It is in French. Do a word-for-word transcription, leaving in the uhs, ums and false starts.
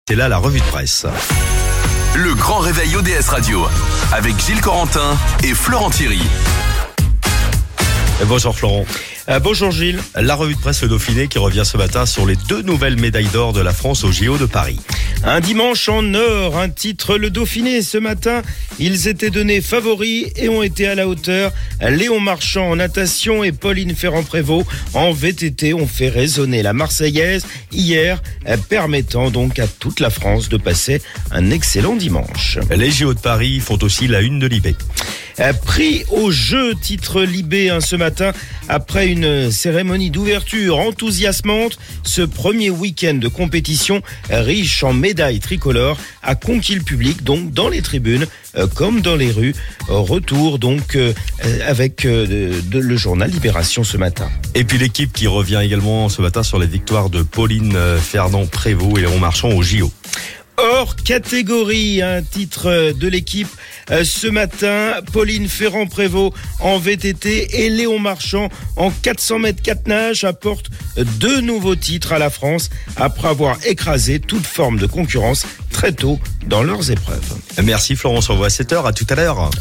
C'est là la revue de presse. Le grand réveil O D S Radio avec Gilles Corentin et Florent Thierry. Bonjour Florent. Euh, bonjour Gilles. La revue de presse Le Dauphiné qui revient ce matin sur les deux nouvelles médailles d'or de la France au J O de Paris. Un dimanche en or, un titre Le Dauphiné. Ce matin, ils étaient donnés favoris et ont été à la hauteur. Léon Marchand en natation et Pauline Ferrand-Prévot en V T T ont fait résonner la Marseillaise hier, permettant donc à toute la France de passer un excellent dimanche. Les J O de Paris font aussi la une de Libé. Pris au jeu, titre Libé hein, ce matin, après une cérémonie d'ouverture enthousiasmante, ce premier week-end de compétition riche en médailles tricolores a conquis le public, donc dans les tribunes euh, comme dans les rues. Retour donc euh, avec euh, de, le journal Libération ce matin. Et puis l'équipe qui revient également ce matin sur les victoires de Pauline Ferrand-Prévot et Léon Marchand au J O. Hors catégorie, un titre de l'équipe ce matin, Pauline Ferrand-Prévot en V T T et Léon Marchand en quatre cents mètres quatre nages apportent deux nouveaux titres à la France après avoir écrasé toute forme de concurrence très tôt dans leurs épreuves. Merci Florent, on se revoit à sept heures, à tout à l'heure.